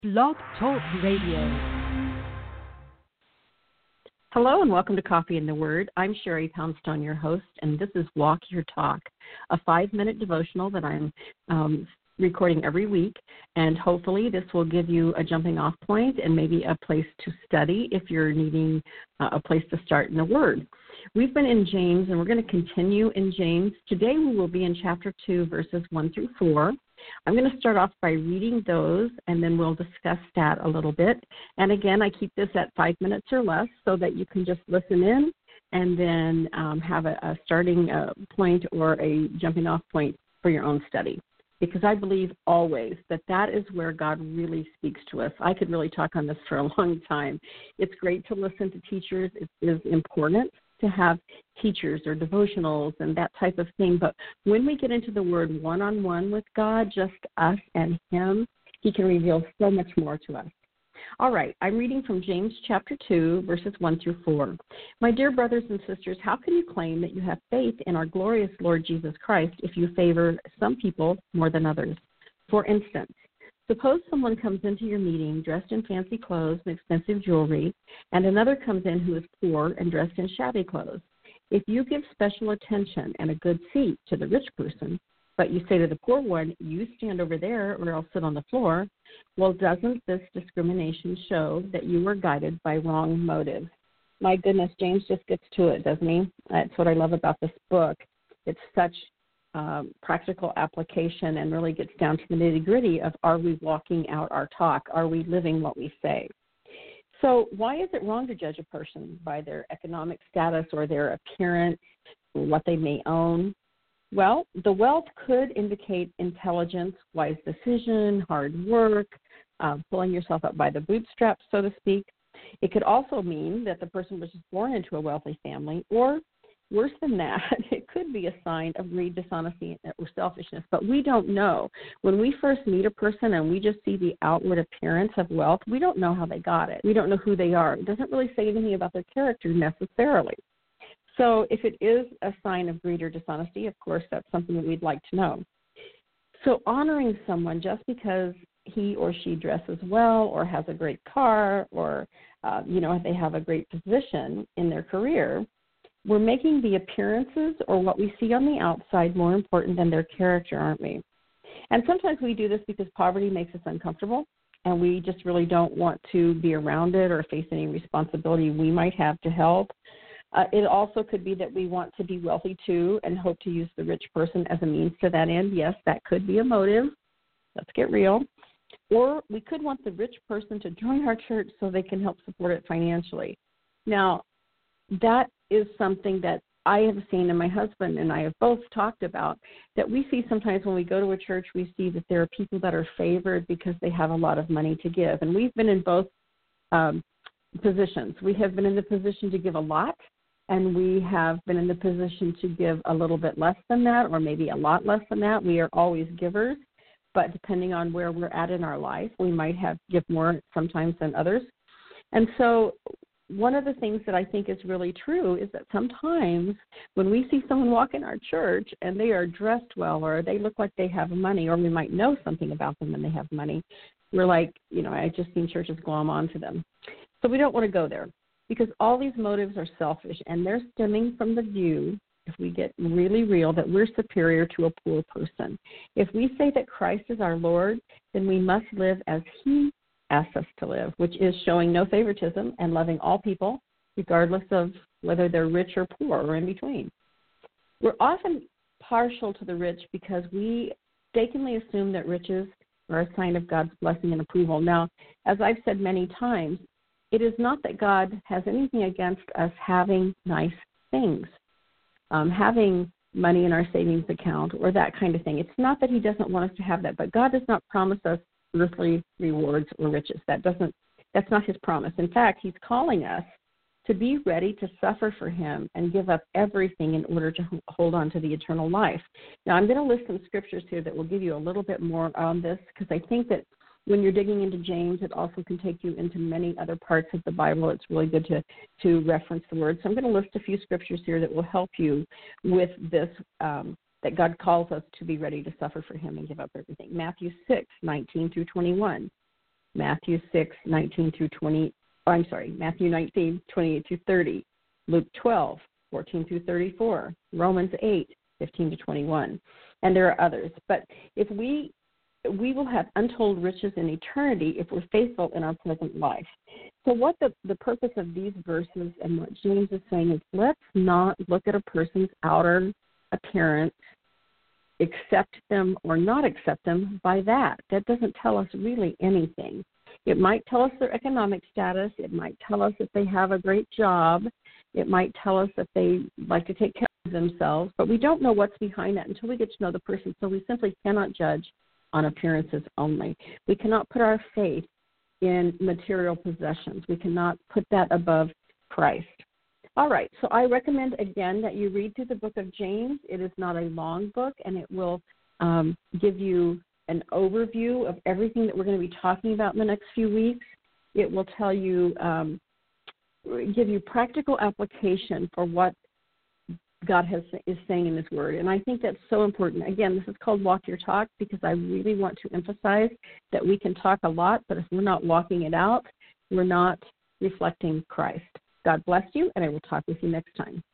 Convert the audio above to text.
Blog Talk Radio. Hello and welcome to Coffee and the Word. I'm Sherry Poundstone, your host, and this is Walk Your Talk, a 5-minute devotional that I'm recording every week, and hopefully this will give you a jumping off point and maybe a place to study if you're needing a place to start in the Word. We've been in James, and we're going to continue in James. Today we will be in chapter 2, verses 1 through 4. I'm going to start off by reading those, and then we'll discuss that a little bit. And again, I keep this at 5 minutes or less so that you can just listen in and then have a starting point or a jumping off point for your own study. Because I believe always that is where God really speaks to us. I could really talk on this for a long time. It's great to listen to teachers. It is important to have teachers or devotionals and that type of thing. But when we get into the Word one-on-one with God, just us and Him, He can reveal so much more to us. All right, I'm reading from James chapter 2, verses 1 through 4. My dear brothers and sisters, how can you claim that you have faith in our glorious Lord Jesus Christ if you favor some people more than others? For instance, suppose someone comes into your meeting dressed in fancy clothes and expensive jewelry, and another comes in who is poor and dressed in shabby clothes. If you give special attention and a good seat to the rich person, but you say to the poor one, you stand over there or I'll sit on the floor, well, doesn't this discrimination show that you were guided by wrong motives? My goodness, James just gets to it, doesn't he? That's what I love about this book. It's such practical application and really gets down to the nitty-gritty of, are we walking out our talk? Are we living what we say? So why is it wrong to judge a person by their economic status or their appearance, or what they may own? Well, the wealth could indicate intelligence, wise decision, hard work, pulling yourself up by the bootstraps, so to speak. It could also mean that the person was just born into a wealthy family, or worse than that, it could be a sign of greed, dishonesty, or selfishness, but we don't know. When we first meet a person and we just see the outward appearance of wealth, we don't know how they got it. We don't know who they are. It doesn't really say anything about their character necessarily. So if it is a sign of greed or dishonesty, of course, that's something that we'd like to know. So honoring someone just because he or she dresses well or has a great car or, they have a great position in their career, we're making the appearances or what we see on the outside more important than their character, aren't we? And sometimes we do this because poverty makes us uncomfortable, and we just really don't want to be around it or face any responsibility we might have to help. It also could be that we want to be wealthy too and hope to use the rich person as a means to that end. Yes, that could be a motive. Let's get real. Or we could want the rich person to join our church so they can help support it financially. Now, that is something that I have seen, and my husband and I have both talked about, that we see sometimes when we go to a church, we see that there are people that are favored because they have a lot of money to give. And we've been in both positions. We have been in the position to give a lot, and we have been in the position to give a little bit less than that or maybe a lot less than that. We are always givers, but depending on where we're at in our life, we might give more sometimes than others. And so one of the things that I think is really true is that sometimes when we see someone walk in our church and they are dressed well or they look like they have money, or we might know something about them and they have money, we're like, I just seen churches glom onto them. So we don't want to go there because all these motives are selfish, and they're stemming from the view, if we get really real, that we're superior to a poor person. If we say that Christ is our Lord, then we must live as He asks us to live, which is showing no favoritism and loving all people, regardless of whether they're rich or poor or in between. We're often partial to the rich because we mistakenly assume that riches are a sign of God's blessing and approval. Now, as I've said many times, it is not that God has anything against us having nice things, having money in our savings account or that kind of thing. It's not that He doesn't want us to have that, but God does not promise us earthly rewards or riches. That's not His promise. In fact, He's calling us to be ready to suffer for Him and give up everything in order to hold on to the eternal life. Now, I'm going to list some scriptures here that will give you a little bit more on this, because I think that when you're digging into James, it also can take you into many other parts of the Bible. It's really good to reference the Word. So I'm going to list a few scriptures here that will help you with this, that God calls us to be ready to suffer for Him and give up everything. Matthew 6:19 through 21. Matthew 6:19 through 20. Matthew 19:28 through 30, Luke 12:14 through 34, Romans 8:15 to 21, and there are others. But if we will have untold riches in eternity if we're faithful in our present life. So what the purpose of these verses and what James is saying is, let's not look at a person's outer appearance, accept them or not accept them by that. That doesn't tell us really anything. It might tell us their economic status. It might tell us if they have a great job. It might tell us that they like to take care of themselves. But we don't know what's behind that until we get to know the person. So we simply cannot judge on appearances only. We cannot put our faith in material possessions. We cannot put that above Christ. All right, so I recommend, again, that you read through the book of James. It is not a long book, and it will give you an overview of everything that we're going to be talking about in the next few weeks. It will tell you, give you practical application for what God is saying in His Word. And I think that's so important. Again, this is called Walk Your Talk because I really want to emphasize that we can talk a lot, but if we're not walking it out, we're not reflecting Christ. God bless you, and I will talk with you next time.